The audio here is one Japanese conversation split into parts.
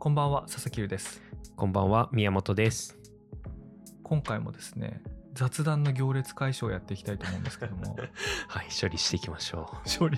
こんばんは、佐々木優です。 こんばんは、宮本です。 今回もですね、雑談の行列解消をやっていきたいと思うんですけどもはい、処理していきましょう。 処理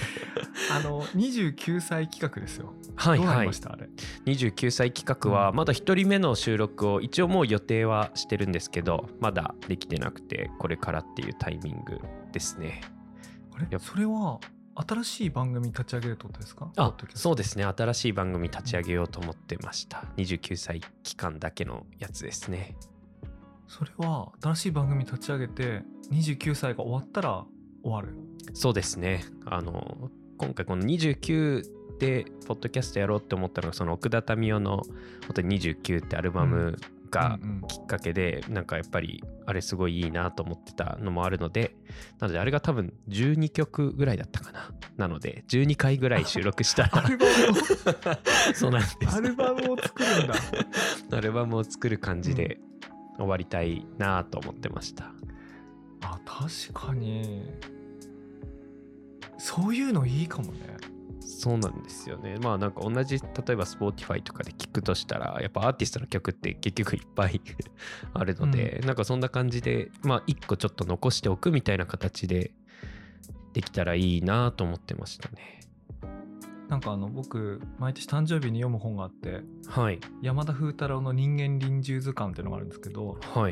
29歳企画ですよ。 はいどうなはい。 りましたあれ。 29歳企画はまだ1人目の収録を一応もう予定はしてるんですけど、まだできてなくて、これからっていうタイミングですね。 あれそれは新しい番組立ち上げるってことですか？ そうですね。新しい番組立ち上げようと思ってました。29歳期間だけのやつですね。 それは新しい番組立ち上げて29歳が終わったら終わる。 そうですね。今回この29でポッドキャストやろうって思ったのが、その奥田民生の本当に29ってアルバムがきっかけで、なんかやっぱりあれすごいいいなと思ってたのもあるので、なのであれが多分12曲ぐらいだったかな。なので12回ぐらい収録したらアルバムをそうなんです。 アルバムを作るんだ。 アルバムを作る感じで終わりたいなと思ってました。 確かにそういうのいいかもね。 そうなんですよね。まあなんか同じ、例えば Spotify とかで聞くとしたら、やっぱアーティストの曲って結局いっぱいあるので、なんかそんな感じで、まあ一個ちょっと残しておくみたいな形でできたらいいなと思ってましたね。 なんか僕毎年誕生日に読む本があって、 はい、 山田風太郎の人間臨終図鑑っていうのがあるんですけど、 はい、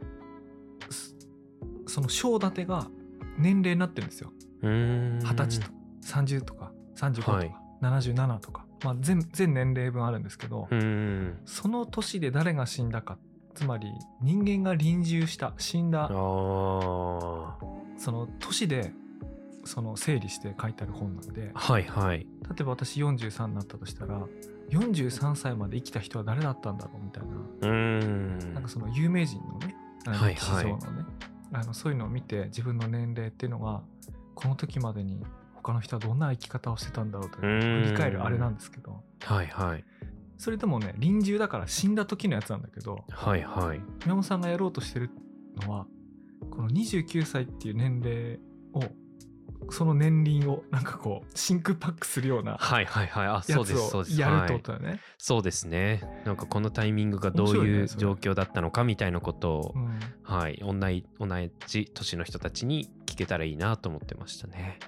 その章立てが年齢になってるんですよ。20歳とか30とか35とか、はい、77とか、まあ、全年齢分あるんですけど、その年で誰が死んだか、つまり人間が臨終した死んだその年でその整理して書いてある本なんで、 はいはい、 例えば私43になったとしたら43歳まで生きた人は誰だったんだろうみたいな、なんかその有名人のね、歴史上のね、そういうのを見て自分の年齢っていうのがこの時までに他の人はどんな生き方をしてたんだろうと振り返るあれなんですけど、 はいはい、 それともね臨終だから死んだ時のやつなんだけど、 はいはい、 宮本さんがやろうとしてるのはこの29歳っていう年齢を、その年輪をなんかこう真空パックするようなやつをやるってことだよね。 そうですね。なんかこのタイミングがどういう状況だったのかみたいなことを、はい、同じ年の人たちに聞けたらいいなと思ってましたね。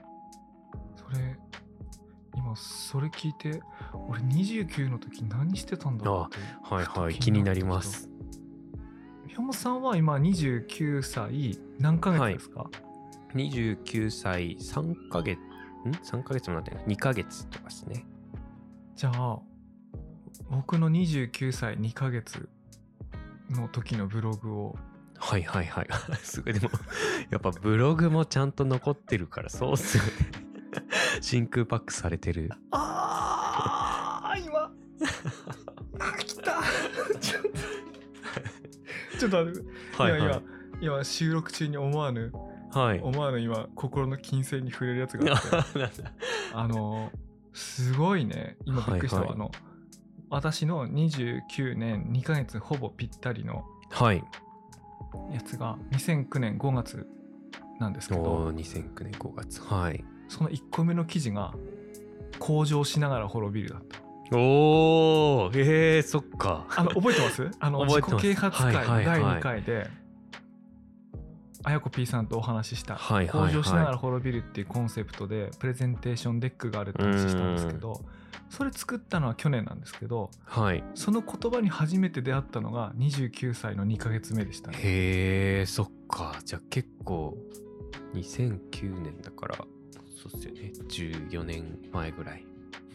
今それ聞いて、俺29の時何してたんだろうって。 はいはい、気になります。 宮本さんは今29歳何ヶ月ですか ？29歳3ヶ月もなってない、2ヶ月とかですね。 じゃあ僕の29歳2ヶ月の時のブログを。 はいはいはいすごい。でもやっぱブログもちゃんと残ってるから、そうっすよね真空パックされてる。 今来たちょっと待って、今収録中に思わぬ今心の金銭に触れるやつがあってすごいね、今びっくりしたわ。私の29年2ヶ月ほぼぴったりのやつが2009年5月なんですけど、 2009年5月、はい、 その1個目の記事が向上しながら滅びるだった。 そっか。 覚えてます？自己啓発会第2回であやこ P さんとお話しした、向上しながら滅びるっていうコンセプトでプレゼンテーションデックがあるって話したんですけど、それ作ったのは去年なんですけど、その言葉に初めて出会ったのが29歳の2ヶ月目でしたね。 そっか。じゃあ結構2009年だからそうっすよね、14年前ぐらい。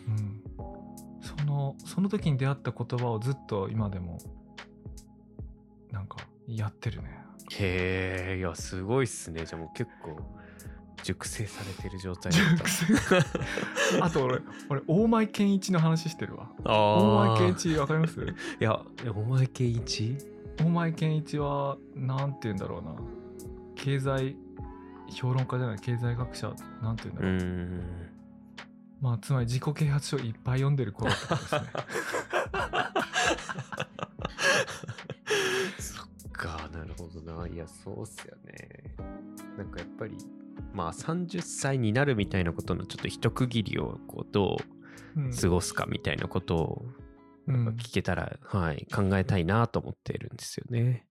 その時に出会った言葉をずっと今でもなんかやってるね。 いやすごいっすね。じゃあもう結構熟成されてる状態だった。 あと俺大前健一の話してるわ。大前健一わかります？ いや大前健一はなんて言うんだろうな、経済評論家じゃない、経済学者なんて言うんだろう。まあつまり自己啓発書いっぱい読んでる頃とかですね。 そっか、なるほどな。いやそうっすよね。なんかやっぱりまあ30歳になるみたいなことのちょっと一区切りをこうどう過ごすかみたいなことを聞けたら、はい、考えたいなと思っているんですよね。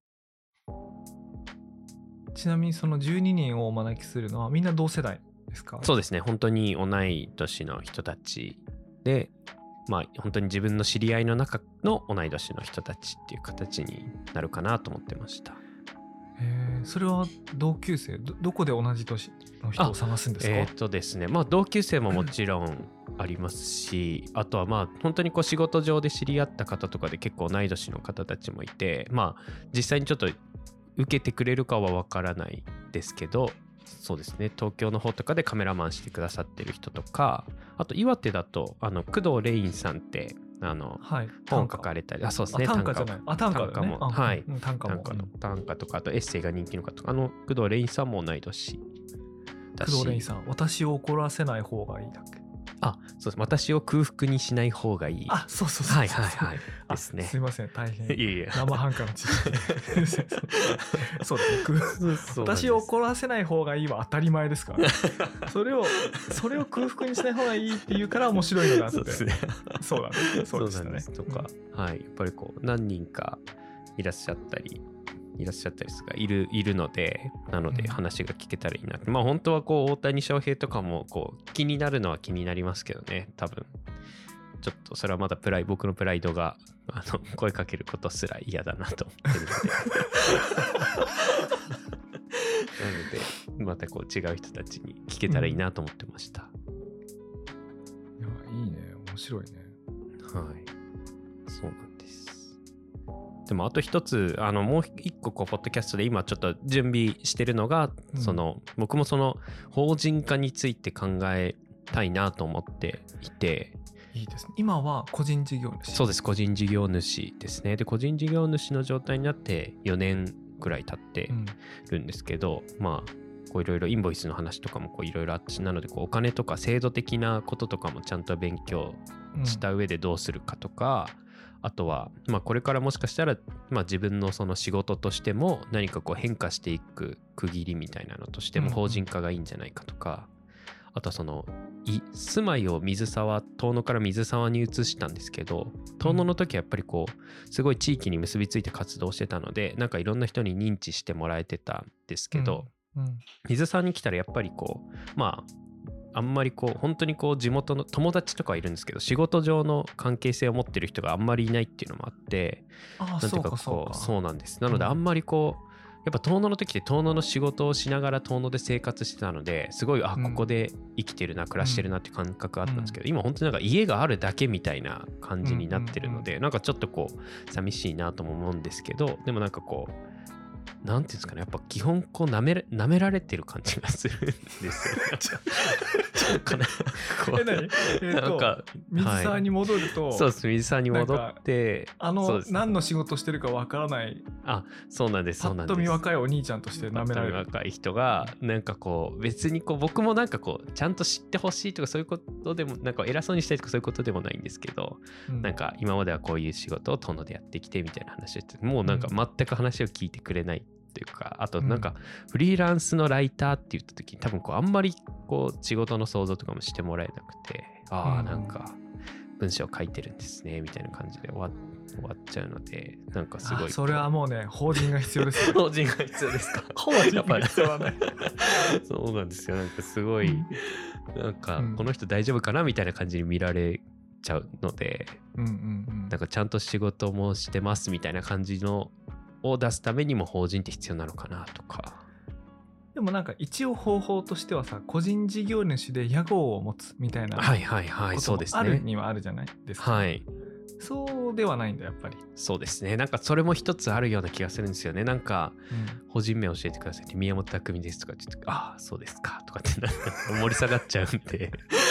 ちなみにその12人をお招きするのはみんな同世代ですか？ そうですね、本当に同い年の人たちで、まあ本当に自分の知り合いの中の同い年の人たちっていう形になるかなと思ってました。 それは同級生 どこで同じ年の人を探すんですか？ ですね、まあ同級生ももちろんありますし、あとはまあ本当にこう仕事上で知り合った方とかで結構同い年の方たちもいて、まあ実際にちょっと受けてくれるかはわからないですけど、そうですね、東京の方とかでカメラマンしてくださってる人とか、あと岩手だと工藤レインさんってはい、 本書かれたり、そうですね、 短歌じゃない、短歌も、はい、短歌とか、あとエッセイが人気の方とか、工藤レインさんも同い年だし。 工藤レインさん、私を怒らせない方がいいだっけ？ そうです。私を空腹にしない方がいい。 そうはいはいはい。ですね。 すいません、大変。 いや生半可な知識。そうですね。私を怒らせない方がいいは当たり前ですから。それを空腹にしない方がいいっていうから面白いのがあって。そうですね。そうだね。そうでしたね。 とか、はい。やっぱりこう何人かいらっしゃったりすがいるので、なので話が聞けたらいいなって、まあ本当はこう大谷翔平とかもこう気になるのは気になりますけどね、多分ちょっとそれはまだ僕のプライドが声かけることすら嫌だなと思ってるのでなのでまたこう違う人たちに聞けたらいいなと思ってました。 いや、いいね、面白いね。 はい、そうなんです。でもあと一つもう一個こうポッドキャストで今ちょっと準備してるのが、僕もその法人化について考えたいなと思っていて。 いいですね。今は個人事業主。 そうです、個人事業主ですね。で個人事業主の状態になって4年くらい経ってるんですけど、まあこういろいろインボイスの話とかもいろいろあって、なのでこうお金とか制度的なこととかもちゃんと勉強した上でどうするかとか、あとは、まあ、これからもしかしたら、まあ、自分のその仕事としても何かこう変化していく区切りみたいなのとしても法人化がいいんじゃないかとか、あとはその住まいを遠野から水沢に移したんですけど、遠野の時はやっぱりこうすごい地域に結びついて活動してたので、なんかいろんな人に認知してもらえてたんですけど、水沢に来たらやっぱりこうまああんまりこう本当にこう地元の友達とかはいるんですけど、仕事上の関係性を持ってる人があんまりいないっていうのもあって、そうなんです。なのであんまりこうやっぱ遠野の時って遠野の仕事をしながら遠野で生活してたので、すごいここで生きてるな、暮らしてるなって感覚あったんですけど、今本当になんか家があるだけみたいな感じになってるので、なんかちょっとこう寂しいなとも思うんですけど、でもなんかこうなんていうんですかね、やっぱ基本こう舐められてる感じがするんですよ。 なんか水沢に戻ると、 そうです、水沢に戻って何の仕事してるかわからない、 そうなんです、 パッと見若いお兄ちゃんとして舐められる若い人がなんかこう別にこう僕もなんかこうちゃんと知ってほしいとかそういうことでもなんか偉そうにしたいとかそういうことでもないんですけど、なんか今まではこういう仕事を遠野でやってきてみたいな話をして、もうなんか全く話を聞いてくれないというか、あとなんかフリーランスのライターって言った時に多分こうあんまりこう仕事の想像とかもしてもらえなくて、なんか文章書いてるんですねみたいな感じで終わっちゃうので、なんかすごいそれはもうね、法人が必要です法人が必要ですか？ 法人が必要だねそうなんですよ。なんかすごいなんかこの人大丈夫かなみたいな感じに見られちゃうので、なんかちゃんと仕事もしてますみたいな感じのを出すためにも法人って必要なのかなとか。 でもなんか一応方法としてはさ、個人事業主で屋号を持つみたいなこともあるにはあるじゃないですか。 はい。 そうではないんだやっぱり。 そうですね。なんかそれも一つあるような気がするんですよね。なんか、法人名教えてくださいって、宮本匠ですとかちょっとそうですかとかってなんか盛り下がっちゃうんで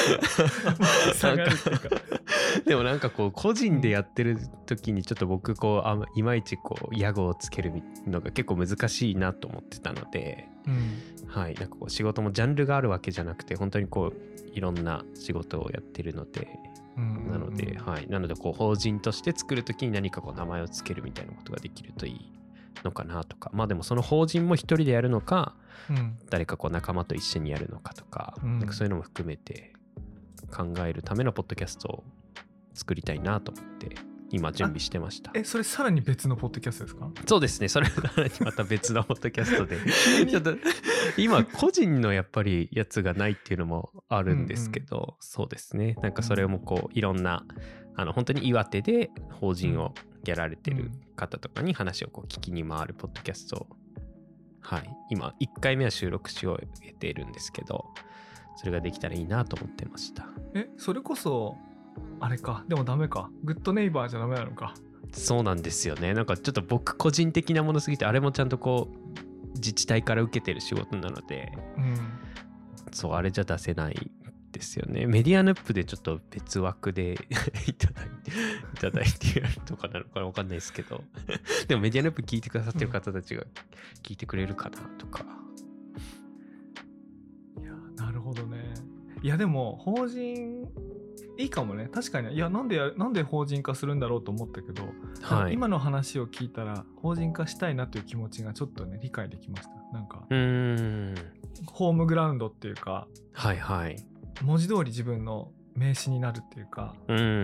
でもなんかこう個人でやってる時にちょっと僕こういまいちこう屋号をつけるのが結構難しいなと思ってたので、はい、なんかこう仕事もジャンルがあるわけじゃなくて、本当にこういろんな仕事をやってるので、なので、なのでこう法人として作るときに何かこう名前をつけるみたいなことができるといいのかなとか、まあでもその法人も一人でやるのか、誰かこう仲間と一緒にやるのかとか、なんかそういうのも含めて考えるためのポッドキャストを作りたいなと思って今準備してました。 それさらに別のポッドキャストですか？ そうですね、それさらにまた別のポッドキャストでちょっと今個人のやっぱりやつがないっていうのもあるんですけど、そうですね、なんかそれもこういろんな本当に岩手で法人をやられてる方とかに話をこう聞きに回るポッドキャストを、はい、今1回目は収録し終えているんですけど、それができたらいいなと思ってました。 それこそあれか、でもダメか、グッドネイバーじゃダメなのか。 そうなんですよね。なんかちょっと僕個人的なものすぎて、あれもちゃんとこう自治体から受けてる仕事なので、そうあれじゃ出せないですよね。メディアヌップでちょっと別枠でいただいてやるとかなのかな、分かんないですけどでもメディアヌップ聞いてくださってる方たちが聞いてくれるかなとか。 いや、なるほどね。いやでも法人いいかもね。確かに。いや、なんで法人化するんだろうと思ったけど、はい、今の話を聞いたら法人化したいなという気持ちがちょっとね理解できました。なんかホームグラウンドっていうか、 はいはい、 文字通り自分の名刺になるっていうか、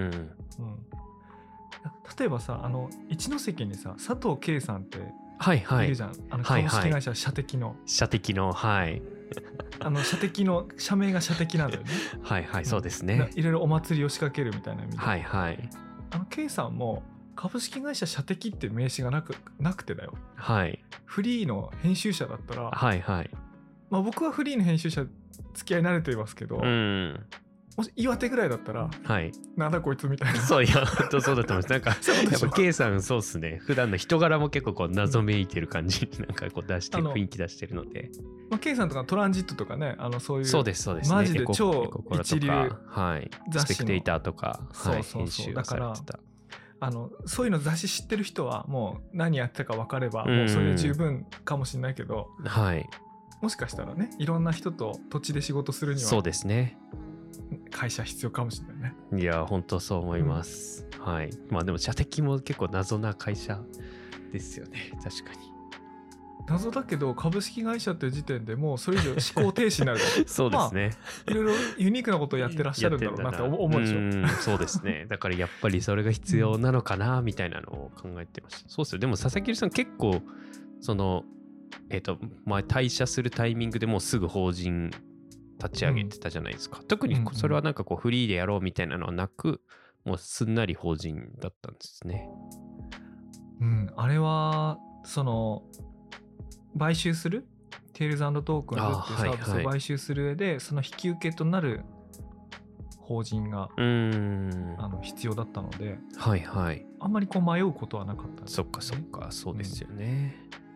例えばさ、一関にさ佐藤圭さんっているじゃん。株式会社射的のはい。 射的の社名が射的なんだよね。 はいはい、そうですね。 いろいろお祭りを仕掛けるみたいな意味で。 はいはい。 K さんも株式会社射的っていう名刺がなくてだよ。 はい。 フリーの編集者だったら、 はいはい。 まあ僕はフリーの編集者付き合い慣れていますけど、もし岩手ぐらいだったら、 はい、 なんだこいつみたいな。 そう、いや本当そうだと思います。なんかやっぱ K さんそうっすね。普段の人柄も結構こう謎めいてる感じになんかこう出して雰囲気出してるので。 K さんとかトランジットとかね、そういうそうですね、 マジで超一流はい、スペクテーターとか、 はい、編集をされてた。そういうの雑誌知ってる人はもう何やってたか分かればもうそれで十分かもしれないけど、 はい、 もしかしたらね、いろんな人と土地で仕事するにはそうですね、 会社必要かもしれないね。いや本当そう思います、はい。まあでも射的も結構謎な会社ですよね。確かに謎だけど、株式会社っていう時点でもうそれ以上思考停止になるそうですね、 いろいろユニークなことをやってらっしゃるんだろうなって思うでしょ。 そうですね。だからやっぱりそれが必要なのかなみたいなのを考えてました。そうですよ。でも佐々木さん結構その前退社するタイミングでもうすぐ法人立ち上げてたじゃないですか。特にそれはなんかこうフリーでやろうみたいなのはなく、もうすんなり法人だったんですね。 あれはその買収するテールズ&トークンズっていうサービスを買収する上で、その引き受けとなる法人が必要だったので、 はいはい、 あんまりこう迷うことはなかった、ね、 そっかそっか、そうですよね、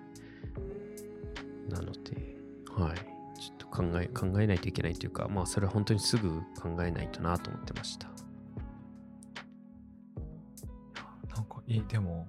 なのではい、ちょっと考えないといけないというか、まあそれは本当にすぐ考えないとなと思ってました。 なんかでも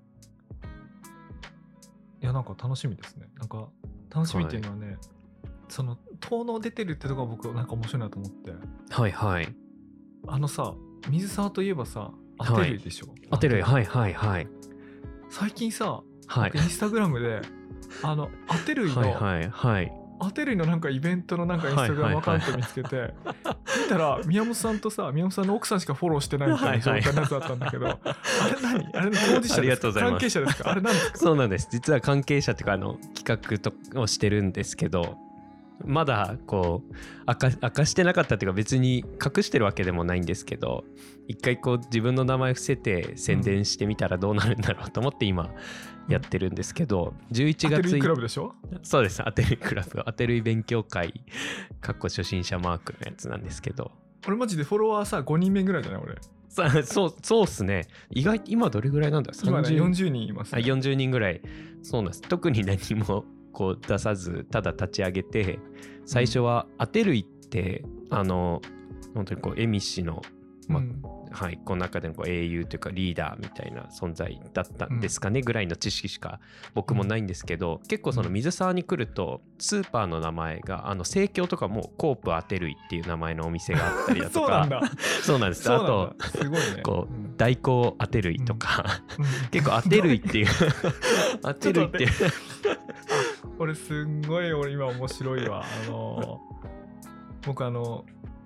いや、なんか楽しみですね。なんか楽しみっていうのはね、はい、その遠野出てるってとこが僕なんか面白いなと思って。はいはい。さ、水沢といえばさ、アテルイでしょ。 アテルイ、はいはいはい。 最近さ、はい、インスタグラムでアテルイの、はいはいはい、アテルイのなんかイベントのなんかインスタグラムアカウント見つけて、見たら宮本さんとさ、宮本さんの奥さんしかフォローしてないみたいな状態のやつだったんだけど、あれ何？あれ当事者ですか？関係者ですか？あれ何ですか？ そうなんです。実は関係者っていうか企画とをしてるんですけど、まだこう明かしてなかったっていうか、別に隠してるわけでもないんですけど、一回こう自分の名前伏せて宣伝してみたらどうなるんだろうと思って今やってるんですけど、11月アテルイクラブでしょ？ そうです、アテルイクラブ、アテルイ勉強会初心者マークのやつなんですけど、 俺マジでフォロワーさ5人目ぐらいじゃない俺。 そうっすね。意外と今どれぐらいなんだ？ 今ね40人いますね。 40人ぐらい。そうなんです。特に何もこう出さず、ただ立ち上げて、最初はアテルイって本当にこうエミ氏の、はい、この中でのこう英雄というかリーダーみたいな存在だったんですかね、ぐらいの知識しか僕もないんですけど、結構その水沢に来るとスーパーの名前が生協とかもコープアテルイっていう名前のお店があったりだとかそうなんです。あとすごいね、 こう大光アテルイとか、結構アテルイっていうアテルイっていう俺すんごい今面白いわ。僕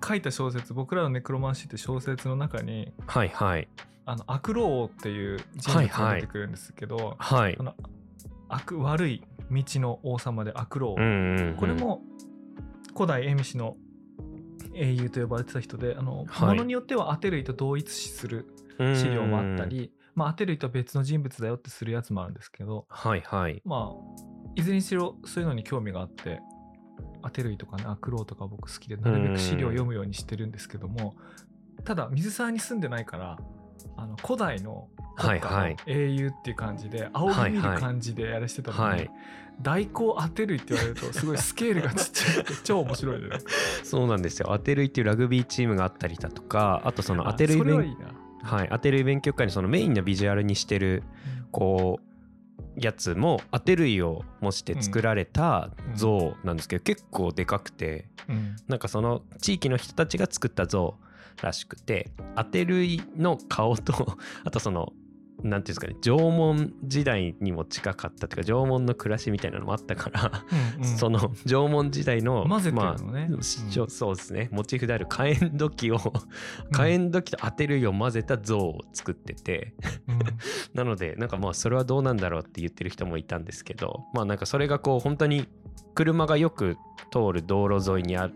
書いた小説、僕らのネクロマンシーって小説の中に、 はいはい、 アクロ王っていう人物が出てくるんですけど、 はい、 悪い道の王様でアクロ王、これも古代蝦夷の英雄と呼ばれてた人で、ものによってはアテ類と同一視する資料もあったり、アテ類とは別の人物だよってするやつもあるんですけど、 はいはい、 いずれにしろそういうのに興味があって、アテ類とかね、アクロウとか僕好きでなるべく資料を読むようにしてるんですけども、ただ水沢に住んでないから、古代の国家の英雄っていう感じで、仰ぎ見る感じでやらしてたのに、大工アテ類って言われるとすごいスケールがちっちゃくて超面白いね。 そうなんですよ。アテ類っていうラグビーチームがあったりだとか、あとそのアテ類アテ類勉強会にそのメインのビジュアルにしてるこうやつもアテ類を模して作られた像なんですけど、結構でかくて、なんかその地域の人たちが作った像らしくて、アテ類の顔とあとそのなんていうんですかね、縄文時代にも近かったというか、縄文の暮らしみたいなのもあったから、その縄文時代の混ぜてるのね、 そうですね、モチーフである火炎土器とアテ類を混ぜた像を作ってて、なのでなんかそれはどうなんだろうって言ってる人もいたんですけど、なんかそれがこう本当に車がよく通る道路沿いにあって、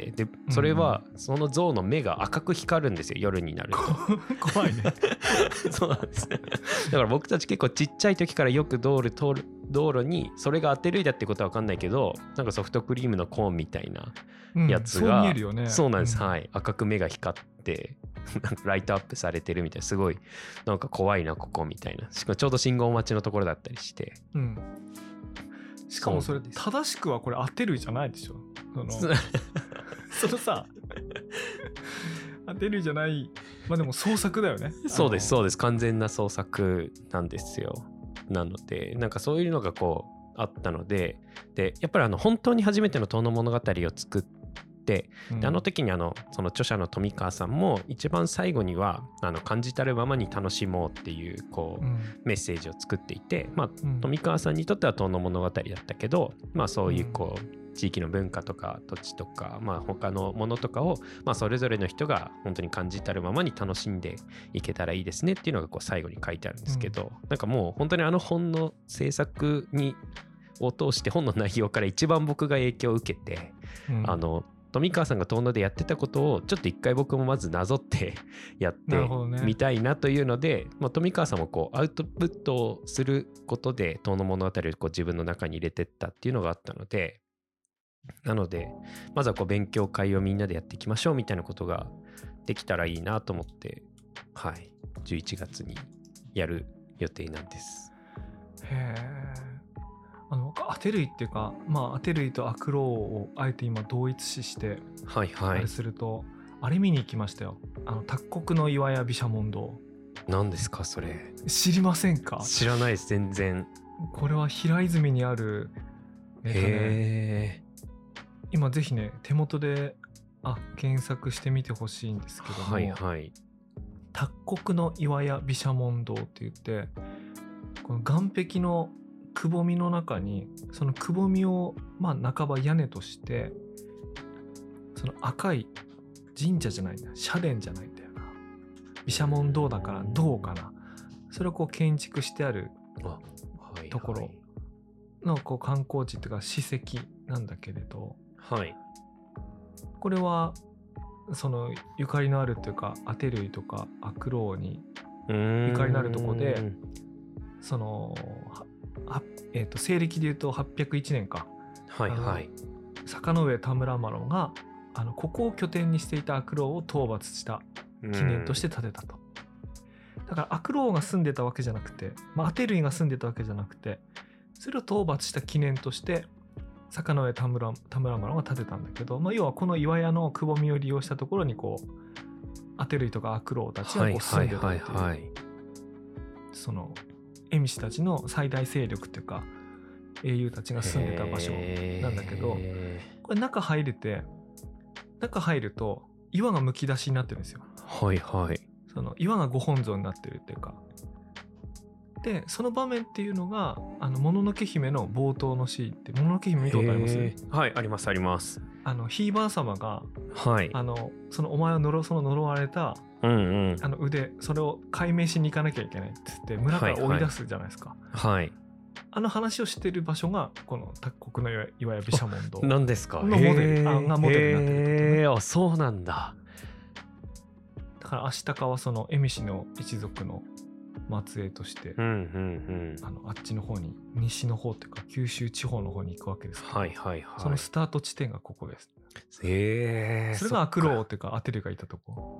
でそれはその像の目が赤く光るんですよ、夜になると。 怖いね。 そうなんですね。だから僕たち結構ちっちゃい時からよく通る道路にそれがアテ類だってことは分かんないけど、なんかソフトクリームのコーンみたいなやつが、 そう見えるよね。 そうなんです、はい、赤く目が光ってライトアップされてるみたいな、すごいなんか怖いなここみたいな、しかもちょうど信号待ちのところだったりして、 しかもそれ正しくはこれアテ類じゃないでしょ。そのさアテ類じゃない、でも創作だよね。 そうですそうです、完全な創作なんですよ。なのでなんかそういうのがこうあったので、やっぱり本当に初めての遠野物語を作って、で時にその著者の富川さんも一番最後には感じたるままに楽しもうっていうこう、メッセージを作っていて、富川さんにとっては遠野物語だったけど、そういうこう地域の文化とか土地とか、他のものとかを、それぞれの人が本当に感じたるままに楽しんでいけたらいいですねっていうのがこう最後に書いてあるんですけど、なんかもう本当に本の制作を通して本の内容から一番僕が影響を受けて、富川さんが遠野でやってたことをちょっと一回僕もまずなぞってやってみたいなというので、富川さんもこうアウトプットをすることで遠野物語をこう自分の中に入れてったっていうのがあったので、なのでまずはこう勉強会をみんなでやっていきましょうみたいなことができたらいいなと思って、11月にやる予定なんです。 へー。アテ類っていうか、アテ類とアクロウをあえて今同一視してあれすると、あれ見に行きましたよ。卓国の岩屋毘沙門堂。 何ですかそれ。 知りませんか？ 知らないです、全然。 これは平泉にある、今ぜひね手元で検索してみてほしいんですけども、卓国の岩屋毘沙門堂って言って、この岸壁のくぼみの中に、そのくぼみを半ば屋根として、その赤い神社じゃないんだ、社殿じゃないんだよな、毘沙門堂だから堂かな、それをこう建築してあるところのこう観光地っていうか史跡なんだけれど、これはそのゆかりのあるというか、アテ類とかアクロウにゆかりのあるところで、その西暦でいうと801年か、坂上田村麻呂がここを拠点にしていたアクロウを討伐した記念として建てたと。だからアクロウが住んでたわけじゃなくて、アテ類が住んでたわけじゃなくて、それを討伐した記念として坂上田村麻呂が建てたんだけど、要はこの岩屋のくぼみを利用したところにこうアテ類とかアクロウたちがこう住んでたっていう、その蝦夷たちの最大勢力っていうか英雄たちが住んでた場所なんだけど、これ中入ると岩がむき出しになってるんですよ。その岩がご本尊になってるっていうか、 でその場面っていうのがもののけ姫の冒頭のシーンって、もののけ姫見たことあります？ はい、ありますあります。 ひいばあ様が、 はい、 そのお前をその呪われた、腕、それを解明しに行かなきゃいけないって言って村から追い出すじゃないですか。 はい、 話をしてる場所がこの卓国の岩屋毘沙門堂なんですか？ のモデルになってるってことね。 あ、そうなんだ。 だから足利はその蝦夷の一族の末裔として、あっちの方に、西の方っていうか九州地方の方に行くわけですけど、そのスタート地点がここです。それがアクローっていうかアテルがいたとこ。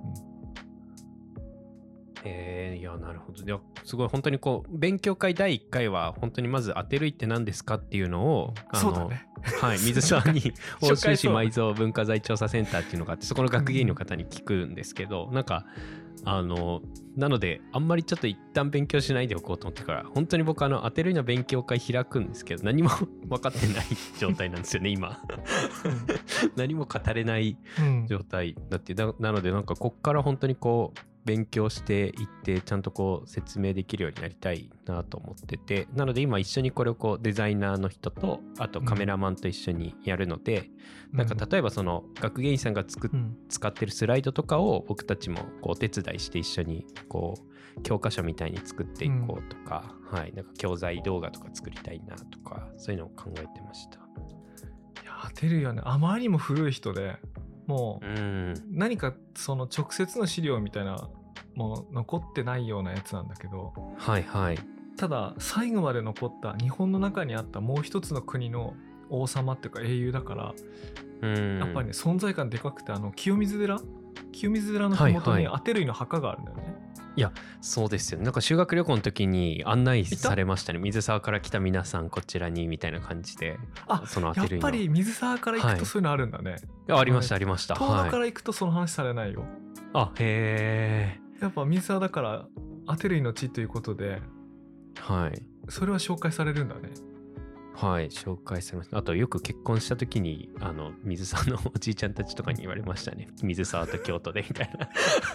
いや、なるほど。いや、すごい本当にこう勉強会第1回は本当にまずアテルイって何ですかっていうのを、 そうだね、 はい、水沢に奥州市埋蔵文化財調査センターっていうのがあって、そこの学芸員の方に聞くんですけど、なんかなのであんまりちょっと一旦勉強しないでおこうと思ってから、本当に僕アテルイの勉強会開くんですけど何も分かってない状態なんですよね今何も語れない状態だって、なのでなんかこっから本当にこう勉強していってちゃんとこう説明できるようになりたいなと思ってて、なので今一緒にこれをこうデザイナーの人とあとカメラマンと一緒にやるので、なんか例えばその学芸員さんが使ってるスライドとかを僕たちもこうお手伝いして一緒にこう教科書みたいに作っていこうとか、はい、なんか教材動画とか作りたいなとか、そういうのを考えてました。 いや、テルはね、あまりにも古い人で、もう何かその直接の資料みたいなもの残ってないようなやつなんだけど、 はいはい、 ただ最後まで残った日本の中にあったもう一つの国の王様っていうか英雄だから、やっぱりね存在感でかくて、清水寺の麓にアテルイの墓があるんだよね。 いや、そうですよね。なんか修学旅行の時に案内されましたね。水沢から来た皆さんこちらにみたいな感じで。そのアテルイの、やっぱり水沢から行くとそういうのあるんだね。 ありましたありました。 遠野から行くとその話されないよ。 へえ。 やっぱ水沢だからアテルイの地ということで、 はい、 それは紹介されるんだね。 はい、紹介されました。あとよく結婚した時に水沢のおじいちゃんたちとかに言われましたね。水沢と京都でみたいな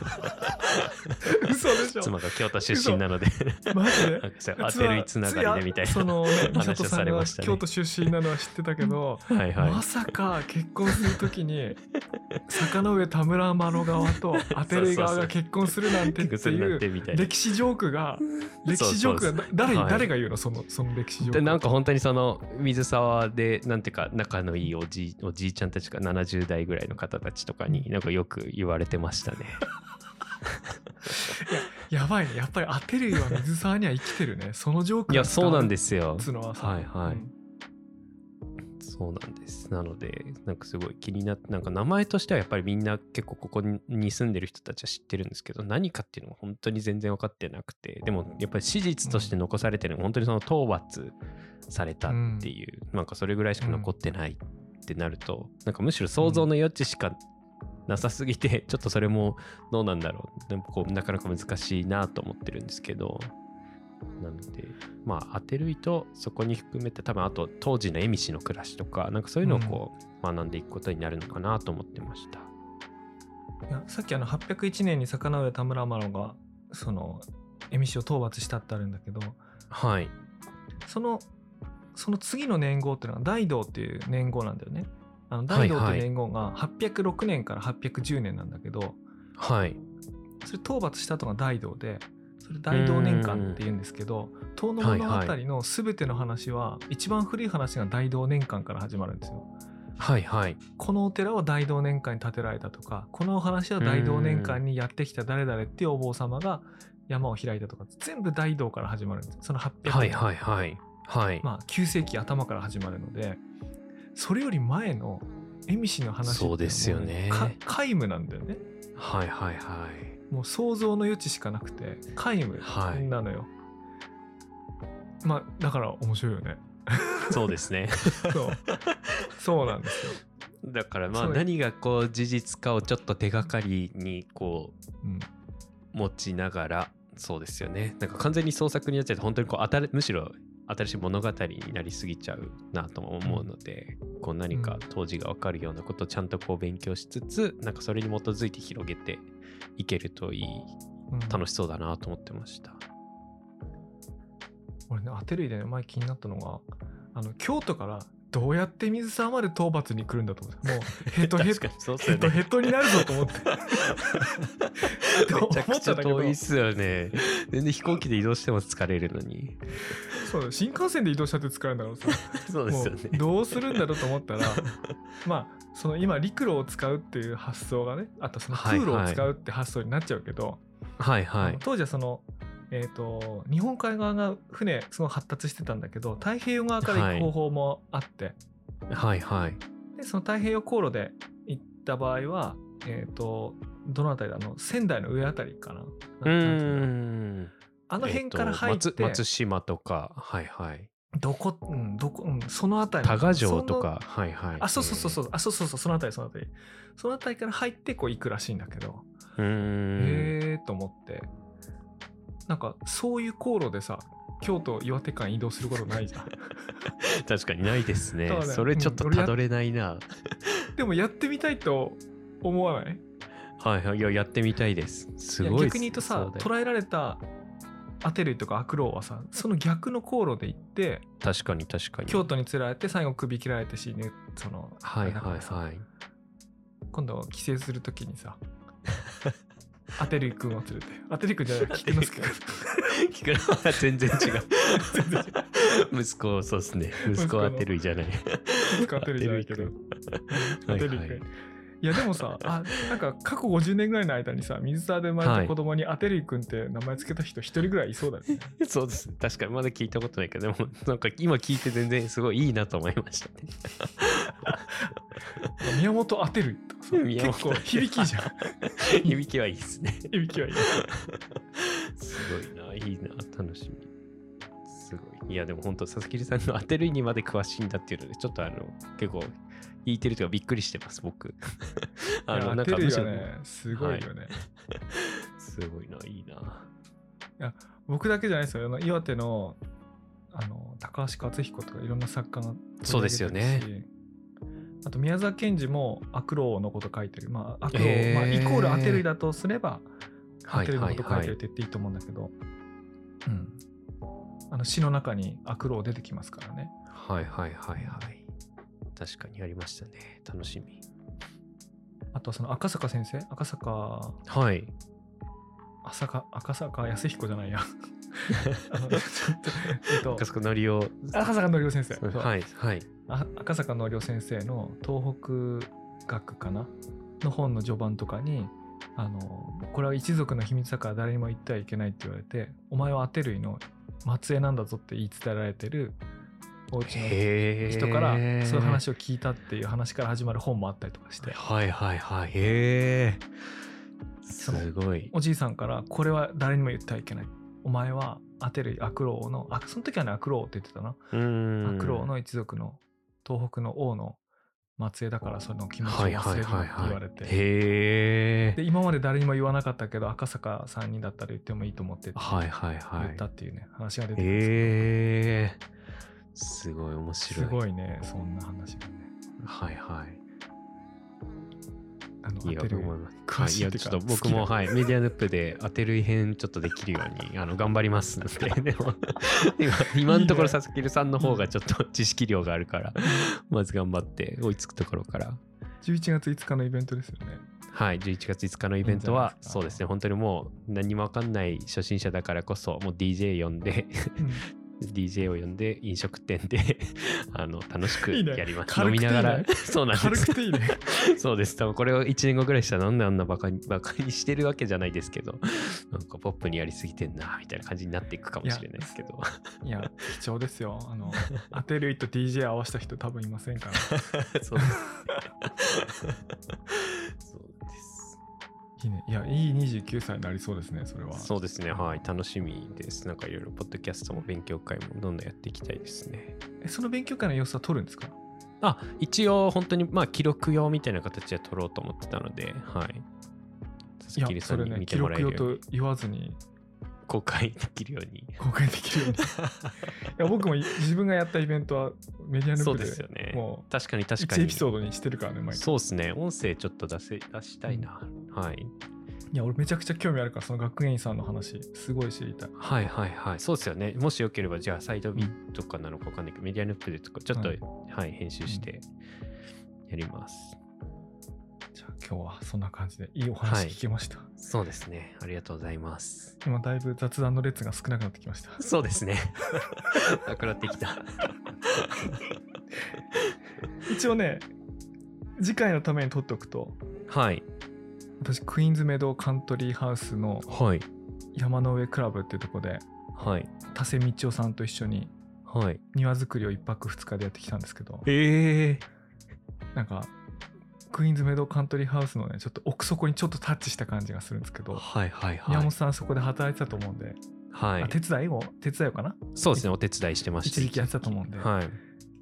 嘘でしょ。 妻が京都出身なのでマジでアテルイつながりでみたいなその、ね、 話をされましたね。 京都出身なのは知ってたけどはい、はい、 まさか結婚する時に坂上田村麻呂側とアテルイ側が結婚するなんてっていう歴史ジョークが誰が言うの、その歴史ジョーク。 なんか本当にその水沢でなんていうか仲のいいおじいちゃんたちが70代ぐらいの方たちとかになんかよく言われてましたねやばいね、やっぱりアテルイは水沢には生きてるね。そのジョークが伝わる。いや、そうなんですよ。 はいはい、 そうなんです。なのでなんかすごい気になって、なんか名前としてはやっぱりみんな結構ここに住んでる人たちは知ってるんですけど、何かっていうのが本当に全然分かってなくて、でもやっぱり史実として残されてるのが本当にその討伐されたっていう、なんかそれぐらいしか残ってないってなると、なんかむしろ想像の余地しかなさすぎて、ちょっとそれもどうなんだろう、でもこうなかなか難しいなと思ってるんですけど、なのでまあアテルイとそこに含めて多分あと当時の蝦夷の暮らしとかなんかそういうのをこう学んでいくことになるのかなと思ってました。 いや、さっき801年に坂上田村麻呂がその蝦夷を討伐したってあるんだけど、 はい、 その次の年号っていうのが大道っていう年号なんだよね。大道っていう年号が806年から810年なんだけど、 はい、 それ討伐した後が大道で、それ大道年間って言うんですけど、遠野物語の全ての話は一番古い話が大道年間から始まるんですよ。 はいはい、 このお寺は大道年間に建てられたとか、このお話は大道年間にやってきた誰々っていうお坊様が山を開いたとか、全部大道から始まるんです。その800年、 はいはいはいはい、 まあ9世紀頭から始まるので、それより前の蝦夷の話ってそうですよね、 皆無なんだよね。 はいはいはい、 もう想像の余地しかなくて皆無なのよ、まあだから面白いよねそうですねそうなんですよ。 だからまあ何がこう事実かをちょっと手がかりにこう、持ちながら、そうですよね、なんか完全に創作になっちゃうと本当にこうむしろ新しい物語になりすぎちゃうなとも思うので、こう何か当時が分かるようなことをちゃんとこう勉強しつつ、なんかそれに基づいて広げていけるといい、楽しそうだなと思ってました。 俺ね、アテルイでね、前気になったのが、京都からどうやって水沢まで討伐に来るんだと思って、もうヘトヘト、ヘトヘトになるぞと思って。 めちゃくちゃ遠いっすよね。全然飛行機で移動しても疲れるのに。 そうだ、新幹線で移動したって疲れるんだからさ。 そうですよね。 どうするんだろうと思ったら、まあ、その今陸路を使うっていう発想がね、あとその空路を使うって発想になっちゃうけど、 はいはい。 当時はその、日本海側が船すごい発達してたんだけど、太平洋側から行く方法もあって、 はいはい。 でその太平洋航路で行った場合は、どのあたりだ、仙台の上あたりかな。あの辺から入って、 松島とか、はいはい。 そのあたり。 多賀城とか、はいはい。 あ、そう、そのあたり。そのあたりから入ってこう行くらしいんだけど、と思って、なんかそういう航路でさ、京都岩手間移動することないじゃん。 確かにないですね。それちょっとたどれないな。 でもやってみたいと思わない？ はいはい。いや、やってみたいです。すごい。 逆に言うとさ、捉えられたアテルイとかアクロウはさ、その逆の航路で行って、 確かに京都に釣られて最後首切られて死ぬ、その、 はいはいはい。 今度帰省するときにさ、アテルイ君を連れて、アテルイ君じゃない、菊之助君。 菊之助は全然違う。息子、そうですね。息子はアテルイじゃない。 息子アテルイじゃないけど。アテルイ君。いやでもさ、なんか過去50年ぐらいの間にさ、水沢で生まれた子供にアテルイ君って名前つけた人一人ぐらいいそうだよね。 そうです。確かにまだ聞いたことないけど、でもなんか今聞いて全然すごいいいなと思いましたね。 宮本アテルイとかさ、結構響きじゃん。 響きはいいですね。 響きはいい。 すごいな、いいな、楽しみ。すごい。いやでも本当佐々木さんのアテルイにまで詳しいんだっていうので、ちょっと結構聞いてるというかびっくりしてます、僕。 なんかむしろね、すごいよね。 すごいな、いいな。いや、僕だけじゃないですよ。岩手の高橋克彦とかいろんな作家が、 そうですよね。 あと宮沢賢治もアクロウのこと書いてる。まあアクロウ、イコールアテルイだとすれば、アテルイのこと書いてるって言っていいと思うんだけど、詩の中にアクロウ出てきますからね。 はいはいはいはい。確かにありましたね。楽しみ。 あとその赤坂先生、赤坂、 はい。 赤坂康彦じゃないや。 赤坂のりお。 赤坂のりお先生。 はいはい。 赤坂のりお先生の東北学かなの本の序盤とかに、これは一族の秘密だから誰にも言ってはいけないって言われて、お前はアテルイの末裔なんだぞって言い伝えられてるお家の人からそういう話を聞いたっていう話から始まる本もあったりとかして、 はいはいはい。へえ。すごい。 おじいさんからこれは誰にも言ってはいけない。お前はアテルイアクロウの、その時はねアクロウって言ってたな。アクロウの一族の東北の王の末裔だからその気持ちを忘れるって言われて、 へえ。 で今まで誰にも言わなかったけど赤坂3人だったら言ってもいいと思ってってはいはいはい言ったっていうね話が出てきます。 へえ。すごい面白い。 すごいね、そんな話がね。 はいはい。 いや、 いやちょっと僕も、はい、メディアヌップで当てる編ちょっとできるように頑張りますので、でも今のところ佐々木さんの方がちょっと知識量があるから、まず頑張って追いつくところから。 11月5日のイベントですよね。 はい、11月5日のイベントはそうですね、本当にもう何も分かんない初心者だからこそ、もう DJ 呼んで、DJ を呼んで飲食店で楽しくやります。飲みながら。そうなんです。 軽くていいね。 そうです。多分これを1年後ぐらいしたらなんであんなバカにしてるわけじゃないですけど、なんかポップにやりすぎてんなみたいな感じになっていくかもしれないですけど。 いや貴重ですよ。アテルイと DJ 合わせた人多分いませんから。 そうです。 いいね。いや、いい29歳になりそうですね、それは。 そうですね、はい、楽しみです。なんかいろいろ、ポッドキャストも勉強会もどんどんやっていきたいですね。 その勉強会の様子は撮るんですか？ 一応、本当に、記録用みたいな形で撮ろうと思ってたので、はい。 佐々木さんに見てもらえるように。記録用と言わずに。 公開できるように。 公開できるように。いや僕も自分がやったイベントはメディアヌップで、 そうですよね。 もう確かに 1エピソードにしてるからね、毎回。 そうですね。音声ちょっと出したいな。はい。 いや俺めちゃくちゃ興味あるからその学芸員さんの話すごい知りたい。 はいはいはい、そうですよね。もしよければじゃあサイドビートかなのか分かんないけど、メディアヌップでとかちょっと、はい、編集してやります。 じゃあ今日はそんな感じでいいお話聞けました。 そうですね、ありがとうございます。 今だいぶ雑談の列が少なくなってきました。 そうですね。なくなってきた。 一応ね、次回のために撮っておくと、 はい。 私クイーンズメドカントリーハウスの山の上クラブっていうところで、 はい、 田瀬道夫さんと一緒に庭作りを1泊2日でやってきたんですけど、なんかクイーンズメドカントリーハウスのねちょっと奥底にちょっとタッチした感じがするんですけど、 はいはいはい、 宮本さんそこで働いてたと思うんで、 はい、 手伝いをかな。 そうですね、お手伝いしてました。 一時期やってたと思うんで、はい、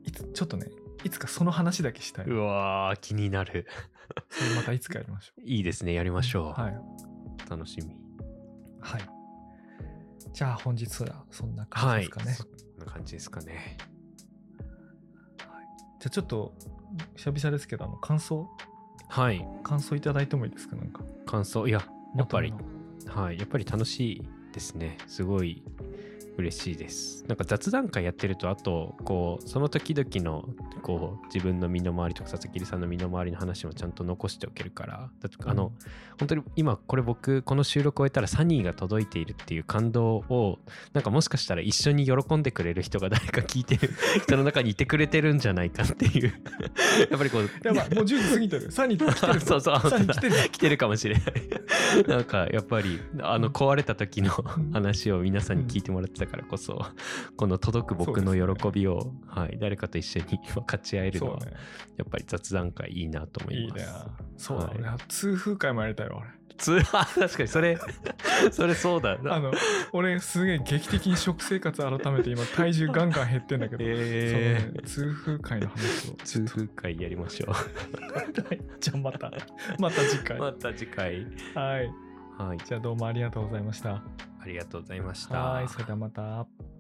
ちょっとねいつかその話だけしたい。 うわー気になる。 それまたいつかやりましょう。 いいですね、やりましょう。 はい、 楽しみ。 はい。じゃあ本日はそんな感じですかね。 はい、そんな感じですかね。 はい、じゃあちょっと久々ですけど感想いただいてもいいですか。なんか感想、いややっぱりはい、やっぱり楽しいですね。すごい嬉しいです。なんか雑談会やってると、あとこうその時々のこう自分の身の回りとか佐々木さんの身の回りの話もちゃんと残しておけるから、本当に今これ僕この収録を終えたらサニーが届いているっていう感動を、なんかもしかしたら一緒に喜んでくれる人が誰か聞いてる人の中にいてくれてるんじゃないかっていうやっぱりこうやばいもう10時過ぎてる。サニー来てる。 そうそう、 サニー来てるかもしれないなんかやっぱり壊れた時の話を皆さんに聞いてもらってたからこそ、この届く僕の喜びを、はい、誰かと一緒に分かち合えるのは、やっぱり雑談会いいなと思います。 いいね。そうだね、はい、痛風会もやりたいわ俺。 確かにそれそうだな。 俺すげえ劇的に食生活改めて今体重ガンガン減ってんだけど、ね、痛風会の話を痛風会やりましょうじゃあまた次回はい、 じゃあどうもありがとうございました。 ありがとうございました。 はい、それではまた。